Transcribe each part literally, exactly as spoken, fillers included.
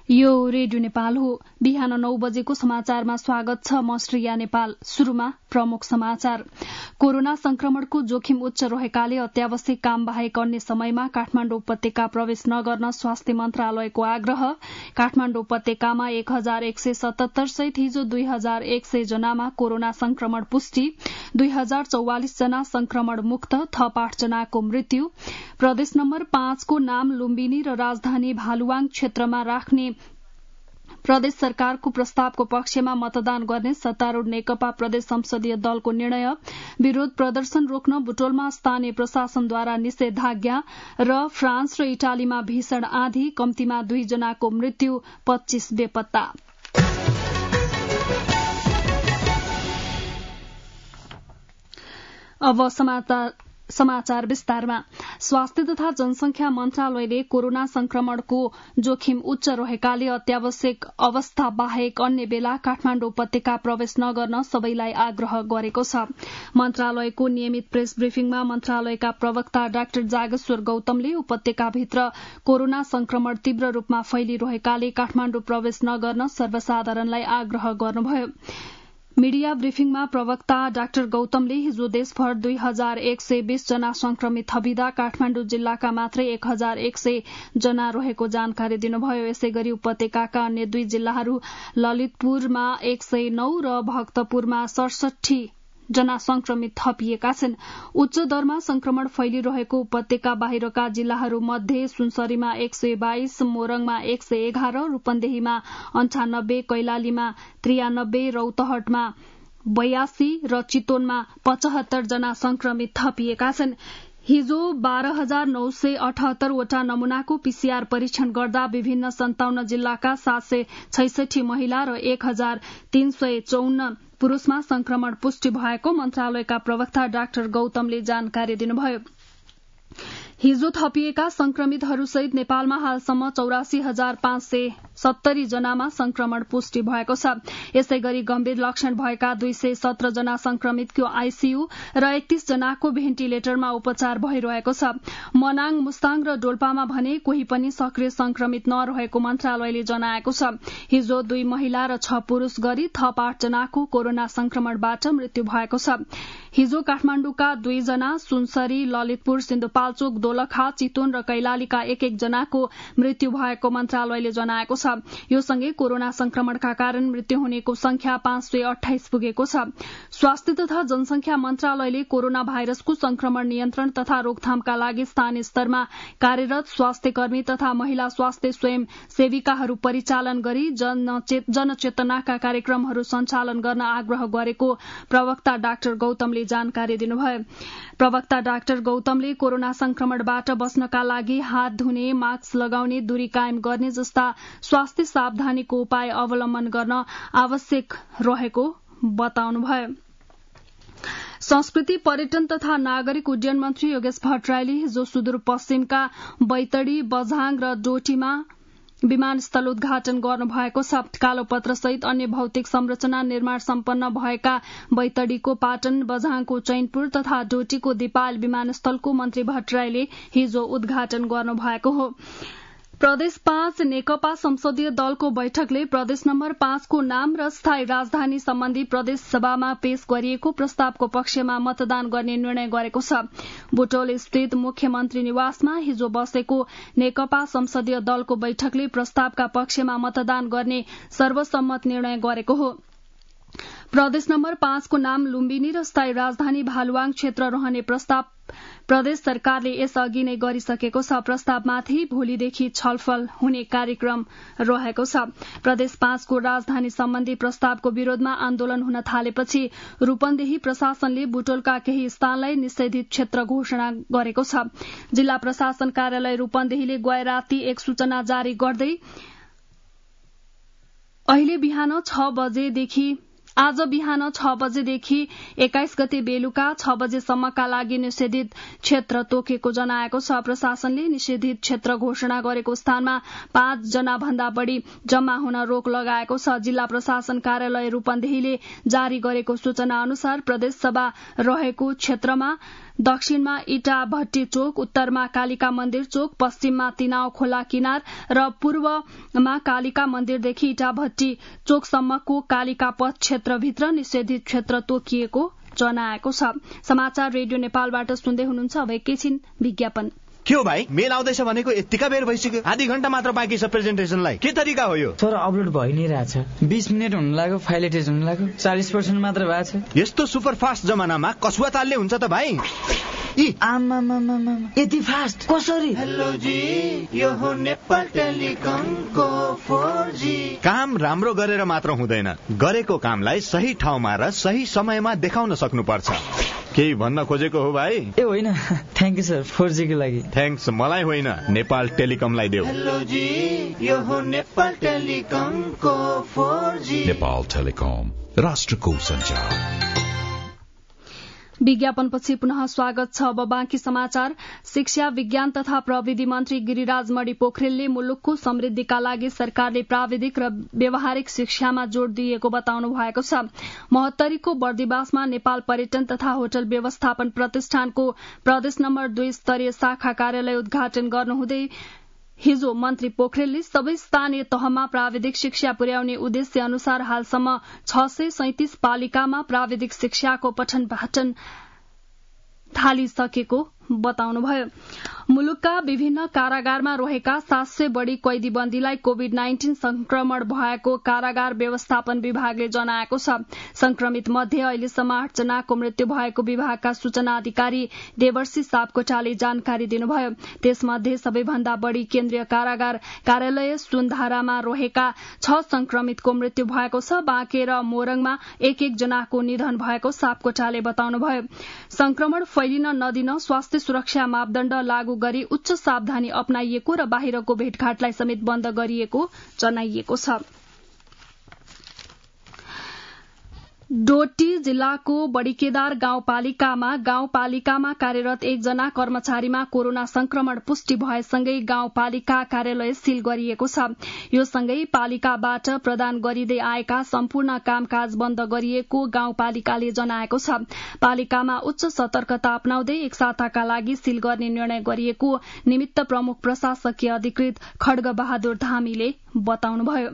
यो रेडियो नेपाल हो। बिहान नौ बजेको समाचारमा स्वागत छ। म श्रेया नेपाल। शुरूमा प्रमुख समाचार। कोरोना संक्रमणको जोखिम उच्च रहेकाले अत्यावश्यक काम बाहेक अन्य समयमा काठमाडौँ उपत्यका प्रवेश नगर्न स्वास्थ्य मन्त्रालयको आग्रह। काठमाडौँ उपत्यकामा एक हजार एक सय सतहत्तर सहित हिजो दुई हजार एक सय जनामा कोरोना संक्रमण पुष्टि, दुई हजार चौवालिस जना संक्रमण मुक्त, थप आठ जनाको मृत्यु। प्रदेश नम्बर पाँचको नाम लुम्बिनी र राजधानी भालुवाङ क्षेत्रमा राख्ने प्रदेश सरकारको प्रस्तावको पक्षमा मतदान गर्ने सत्तारूढ़ नेकपा प्रदेश संसदीय दलको निर्णय। विरोध प्रदर्शन रोक्न बुटोलमा स्थानीय प्रशासनद्वारा निषेधाज्ञा। र फ्रान्स र इटालीमा भीषण आँधी, कम्तीमा दुई जनाको मृत्यु, पच्चीस बेपत्ता। अब समाचार समाचार विस्तारमा। स्वास्थ्य तथा जनसंख्या मन्त्रालयले कोरोना संक्रमणको जोखिम उच्च रहेकाले अत्यावश्यक अवस्था बाहेक अन्य बेला काठमाडौँ उपत्यका प्रवेश नगर्न सबैलाई आग्रह गरेको छ। मन्त्रालयको नियमित प्रेस ब्रिफिङमा मन्त्रालयका प्रवक्ता डाक्टर जागेश्वर गौतमले उपत्यकाभित्र कोरोना संक्रमण तीव्र रूपमा फैलिरहेकाले काठमाडौँ प्रवेश नगर्न सर्वसाधारणलाई आग्रह गर्नुभयो। मीडिया ब्रिफिङमा प्रवक्ता डाक्टर गौतमले हिजो देशभर दुई हजार एक सय बीस जना संक्रमित थपिँदा काठमाडौँ जिल्लाका मात्रै एक हजार एक सय जना रहेको जानकारी दिनुभयो। यसै गरी उपत्यकाका अन्य दुई जिल्लाहरू ललितपुरमा एक सय नौ र भक्तपुरमा सडसठी जना संक्रमित थपिएका छन्। उच्च दरमा संक्रमण फैलिरहेको उपत्यका बाहिरका जिल्लाहरू मध्ये सुनसरीमा एक सय बाइस, मोरङमा एक सय एघार, रूपन्देहीमा अन्ठानब्बे, कैलालीमा त्रियानब्बे, रौतहटमा बयासी र चितवनमा पचहत्तर जना संक्रमित थपिएका छन्। हिजो बाह्र हजार नौ सय अठहत्तरवटा नमूनाको पीसीआर परीक्षण गर्दा विभिन्न सन्ताउन्न जिल्लाका सात सय छैसठी महिला र एक हजार तीन सय चौन्न पुरूषमा संक्रमण पुष्टि भएको मन्त्रालयका प्रवक्ता डाक्टर गौतमले जानकारी दिनुभयो। हिजो थपिएका संक्रमितहरूसहित नेपालमा हालसम्म चौरासी हजार पाँच सय सत्तरी जनामा संक्रमण पुष्टि भएको छ। यसै गरी गम्भीर लक्षण भएका दुई सय सत्र जना संक्रमितको आईसीयू र एकतीस जनाको भेन्टिलेटरमा उपचार भइरहेको छ। मनाङ, मुस्ताङ र डोल्पामा भने कोही पनि सक्रिय संक्रमित नरहेको मन्त्रालयले जनाएको छ। हिजो दुई महिला र छ पुरूष गरी थप आठ जनाको कोरोना संक्रमणबाट मृत्यु भएको छ। हिजो काठमाडौँका दुईजना, सुनसरी, ललितपुर, सिन्धुपाल्चोक, दोलखा, चितवन र कैलालीका एक एक जनाको मृत्यु भएको मन्त्रालयले जनाएको छ। यो सँगै कोरोना संक्रमणका कारण मृत्यु हुनेको संख्या पाँच सय अठाइस पुगेको छ। स्वास्थ्य तथा जनसंख्या मन्त्रालयले कोरोना भाइरसको संक्रमण नियन्त्रण तथा रोकथामका लागि स्थानीय स्तरमा कार्यरत स्वास्थ्य कर्मी तथा महिला स्वास्थ्य स्वयं सेविकाहरू परिचालन गरी जनचेतनाका कार्यक्रमहरू सञ्चालन गर्न आग्रह गरेको प्रवक्ता डाक्टर गौतमले जानकारी दिनुभयो। प्रवक्ता डाक्टर गौतमले कोरोना संक्रमणबाट बच्नका लागि हात धुने, मास्क लगाउने, दूरी कायम गर्ने जस्ता स्वास्थ्य सावधानीको उपाय अवलम्बन गर्न आवश्यक रहेको बताउनुभयो। संस्कृति, पर्यटन तथा नागरिक उड्डयन मन्त्री योगेश भट्टराईले हिजो सुदूरपश्चिमका बैतडी, बझाङ र डोटीमा विमानस्थल उद्घाटन गर्नुभएको छ। कालोपत्र सहित अन्य भौतिक संरचना निर्माण सम्पन्न भएका बैतडीको पाटन, बझाङको चैनपुर तथा डोटीको दिपायल विमानस्थलको मन्त्री भट्टराईले हिजो उद्घाटन गर्नुभएको हो। प्रदेश पाँच नेकपा संसदीय दलको बैठकले प्रदेश नम्बर पाँचको नाम र स्थायी राजधानी सम्बन्धी प्रदेश सभामा पेश गरिएको प्रस्तावको पक्षमा मतदान गर्ने निर्णय गरेको छ। बुटोल स्थित मुख्यमन्त्री निवासमा हिजो बसेको नेकपा संसदीय दलको बैठकले प्रस्तावका पक्षमा मतदान गर्ने सर्वसम्मत निर्णय गरेको हो। प्रदेश नम्बर पाँचको नाम लुम्बिनी र स्थायी राजधानी भालुवाङ क्षेत्र रहने प्रस्ताव प्रदेश सरकारले यसअघि नै गरिसकेको छ। प्रस्तावमाथि भोलिदेखि छलफल हुने कार्यक्रम रहेको छ। प्रदेश पाँचको राजधानी सम्बन्धी प्रस्तावको विरोधमा आन्दोलन हुन थालेपछि रूपन्देही प्रशासनले बुटोलका केही स्थानलाई निषेधित क्षेत्र घोषणा गरेको छ। जिल्ला प्रशासन कार्यालय रूपन्देहीले गए राति एक सूचना जारी गर्दै अहिले बिहान छ बजेदेखि आज बिहान छ बजेदेखि एक्काइस गते बेलुका छ बजेसम्मका लागि निषेधित क्षेत्र तोकेको जनाएको छ। प्रशासनले निषेधित क्षेत्र घोषणा गरेको स्थानमा पाँच जना भन्दा बढ़ी जम्मा हुन रोक लगाएको छ। जिल्ला प्रशासन कार्यालय रूपन्देहीले जारी गरेको सूचना अनुसार प्रदेश सभा रहेको क्षेत्रमा दक्षिणमा इटा भट्टी चोक, उत्तरमा कालिका मन्दिर चोक, पश्चिममा तिनाव खोला किनार र पूर्वमा कालिका मन्दिरदेखि इटा भट्टी चोकसम्मको कालिका पथ क्षेत्रभित्र निषेधित क्षेत्र तोकिएको जनाएको छ। समाचार रेडियो नेपालबाट सुन्दै हुनुहुन्छ। अब एकैछिन विज्ञापन। के हो भाइ, मेल आउँदैछ भनेको यतिका बेर भइसक्यो, आधी घण्टा मात्र बाँकी छ प्रेजेन्टेसनलाई। के तरिका हो यो? सर अपलोड भइ नै रहेछ, बीस मिनट हुन लाग्यो, फाइल एटेच हुन लाग्यो, चालीस पर्सेन्ट मात्र भएको छ। यस्तो सुपर फास्ट जमानामा कसुवा तालले हुन्छ त भाइ? यति फास्ट कसरी? हेलो जी, यो हो नेपाल टेलिकमको फोर जी। काम राम्रो गरेर मात्र हुँदैन, गरेको कामलाई सही ठाउँमा र सही समयमा देखाउन सक्नुपर्छ। केही भन्न खोजेको हो भाइ? ए होइन, thank you sir, four G को लागि। थ्याङ्क्स मलाई होइन, नेपाल टेलिकमलाई देऊ। हेलो जी, यो हो नेपाल टेलिकमको फोर जी। नेपाल टेलिकम, राष्ट्रको सञ्चार। विज्ञापनपछि पुनः स्वागत छ। अब बाँकी समाचार। शिक्षा, विज्ञान तथा प्रविधि मन्त्री गिरिराज मणि पोखरेलले मुलुकको समृद्धिका लागि सरकारले प्राविधिक र व्यावहारिक शिक्षामा जोड़ दिएको बताउनु भएको छ। महोत्तरीको बर्दिवासमा नेपाल पर्यटन तथा होटल व्यवस्थापन प्रतिष्ठानको प्रदेश नम्बर दुई स्तरीय शाखा कार्यालय उद्घाटन गर्नुहुँदै हिजो मन्त्री पोखरेलले सबै स्थानीय तहमा प्राविधिक शिक्षा पुर्याउने उद्देश्य अनुसार हालसम्म छ सय सैतिस पालिकामा प्राविधिक शिक्षाको पठन पाठन थालिसकेको बताउनुभयो। मुलुकका विभिन्न कारागारमा रहेका सात सय बढ़ी कैदीबन्दीलाई कोविड नाइन्टीन संक्रमण भएको कारागार व्यवस्थापन विभागले जनाएको छ। संक्रमित मध्ये अहिलेसम्म आठ जनाको मृत्यु भएको विभागका सूचना अधिकारी देवर्षी सापकोटाले जानकारी दिनुभयो। त्यसमध्ये सबैभन्दा बढ़ी केन्द्रीय कारागार कार्यालय सुनधारामा रहेका छ संक्रमितको मृत्यु भएको छ। बाँके र मोरङमा एक एक जनाको निधन भएको सापकोटाले बताउनुभयो। संक्रमण फैलिन नदिन स्वास्थ्य सुरक्षा मापदण्ड लागू गरी उच्च सावधानी अपनाइएको र बाहिरको भेटघाटलाई समेत बन्द गरिएको जनाइएको छ। डोटी जिल्लाको बड़ीकेदार गाउँपालिकामा गाउँपालिकामा कार्यरत एकजना कर्मचारीमा कोरोना संक्रमण पुष्टि भएसँगै गाउँपालिका कार्यालय सील गरिएको छ। यो सँगै पालिकाबाट प्रदान गरिँदै आएका सम्पूर्ण कामकाज बन्द गरिएको गाउँपालिकाले जनाएको छ। पालिकामा उच्च सतर्कता अपनाउँदै एक साताका लागि सील गर्ने निर्णय गरिएको निमित्त प्रमुख प्रशासकीय अधिकृत खड्ग बहादुर धामीले बताउनुभयो।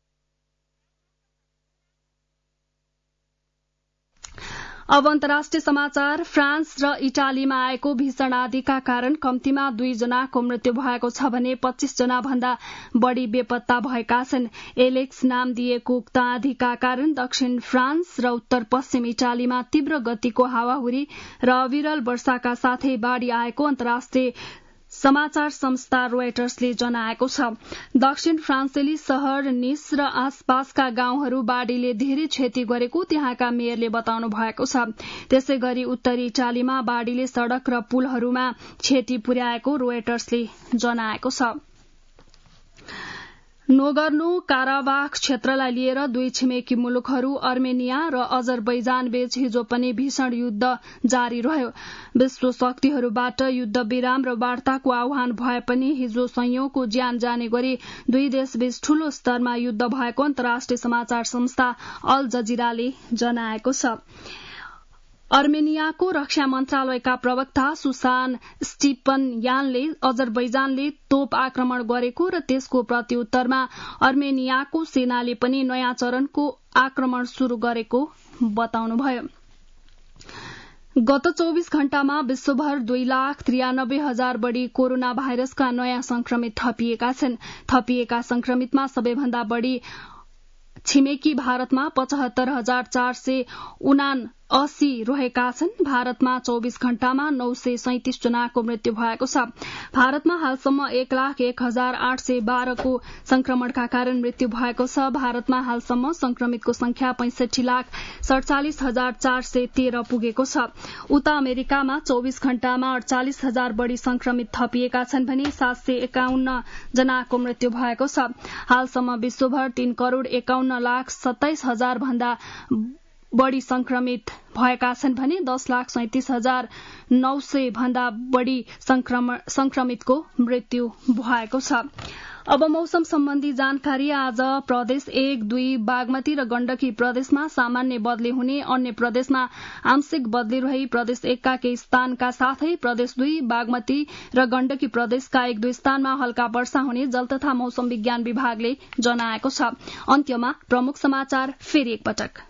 अब अन्तर्राष्ट्रिय समाचार। फ्रान्स र इटालीमा आएको भीषण आँधीका कारण कम्तीमा दुई जनाको मृत्यु भएको छ भने पच्चीस जना भन्दा बढ़ी बेपत्ता भएका छन्। एलेक्स नाम दिएको उक्त आँधीका कारण दक्षिण फ्रान्स र उत्तर पश्चिम इटालीमा तीव्र गतिको हावाहुरी र अविरल वर्षाका साथै बाढ़ी आएको अन्तर्राष्ट्रिय समाचार संस्था रोयटर्सले जनाएको छ। दक्षिण फ्रान्सेली शहर निस र आसपासका गाउँहरू बाढ़ीले धेरै क्षति गरेको त्यहाँका मेयरले बताउनु भएको छ। त्यसै गरी उत्तरी इटालीमा बाढ़ीले सड़क र पुलहरूमा क्षति पुर्याएको रोयटर्सले जनाएको छ। नोगर्नो काराबाख क्षेत्रलाई लिएर दुई छिमेकी मुलुकहरू अर्मेनिया र अजरबैजान बीच हिजो पनि भीषण युद्ध जारी रह्यो। विश्व शक्तिहरूबाट युद्ध विराम र वार्ताको आह्वान भए पनि हिजो संयौंको ज्यान जाने गरी दुई देशबीच ठूलो स्तरमा युद्ध भएको अन्तर्राष्ट्रिय समाचार संस्था अल जजिराले जनाएको छ। अर्मेनियाको रक्षा मन्त्रालयका प्रवक्ता सुसान स्टिपनयानले अजरबैजानले तोप आक्रमण गरेको र त्यसको प्रत्युत्तरमा अर्मेनियाको सेनाले पनि नयाँ चरणको आक्रमण शुरू गरेको बताउनुभयो। गत चौबीस घण्टामा विश्वभर दुई लाख त्रियानब्बे हजार बढ़ी कोरोना भाइरसका नयाँ संक्रमित थपिएका छन्। थपिएका संक्रमितमा सबैभन्दा बढ़ी छिमेकी भारतमा पचहत्तर हजार चार सय उना अस्सी रहेका छन्। भारतमा चौबीस घण्टामा नौ सय सैतिस जनाको मृत्यु भएको छ। भारतमा हालसम्म एक लाख एक हजार आठ सय बाह्रको संक्रमणका कारण मृत्यु भएको छ। भारतमा हालसम्म संक्रमितको संख्या पैंसठी लाख सड़चालिस हजार चार सय तेह्र पुगेको छ। उता अमेरिकामा चौबीस घण्टामा अड़चालिस हजार बढ़ी संक्रमित थपिएका छन् भने सात सय एकाउन्न जनाको मृत्यु भएको छ। हालसम्म विश्वभर तीन करोड़ एकाउन्न लाख सत्ताइस हजार भन्दा बढ़ी संक्रमित भएका छन् भने दस लाख सैतिस हजार नौ सय भन्दा बढ़ी संक्रमितको मृत्यु भएको छ। अब मौसम सम्बन्धी जानकारी। आज प्रदेश एक दुई बागमती र गण्डकी प्रदेशमा सामान्य बदली हुने, अन्य प्रदेशमा आंशिक बदली रही प्रदेश एकका केही स्थानका साथै प्रदेश दुई बागमती र गण्डकी प्रदेशका एक दुई स्थानमा हल्का वर्षा हुने जल तथा मौसम विज्ञान विभागले जनाएको छ। अन्त्यमा प्रमुख समाचार फेरि एकपटक।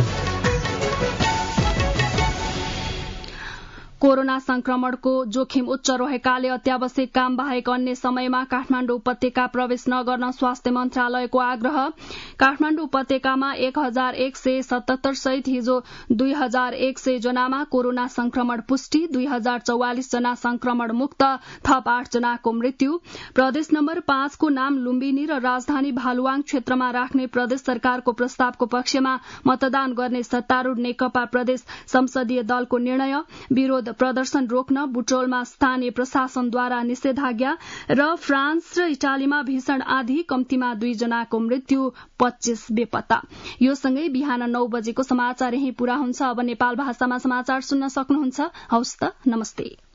कोरोना संक्रमणको जोखिम उच्च रहेकाले अत्यावश्यक काम बाहेक अन्य समयमा काठमाडौँ उपत्यका प्रवेश नगर्न स्वास्थ्य मन्त्रालयको आग्रह। काठमाडौँ उपत्यकामा एक हजार एक सय सतहत्तर सहित हिजो दुई हजार एक सय जनामा कोरोना संक्रमण पुष्टि, दुई हजार चौवालिस जना संक्रमण मुक्त, थप आठ जनाको मृत्यु। प्रदेश नम्बर पाँचको नाम लुम्बिनी र राजधानी भालुवाङ क्षेत्रमा राख्ने प्रदेश सरकारको प्रस्तावको पक्षमा मतदान गर्ने सत्तारूढ़ नेकपा प्रदेश संसदीय दलको निर्णय। विरोध प्रदर्शन रोक्न बुटोलमा स्थानीय प्रशासनद्वारा निषेधाज्ञा। र फ्रान्स र इटालीमा भीषण आँधी, कम्तीमा दुई जनाको मृत्यु, पच्चीस बेपत्ता। यो सँगै बिहान नौ बजेको समाचार यही पूरा हुन्छ। अब नेपाल भाषामा समाचार सुन्न सक्नुहुन्छ। हवस् त, नमस्ते।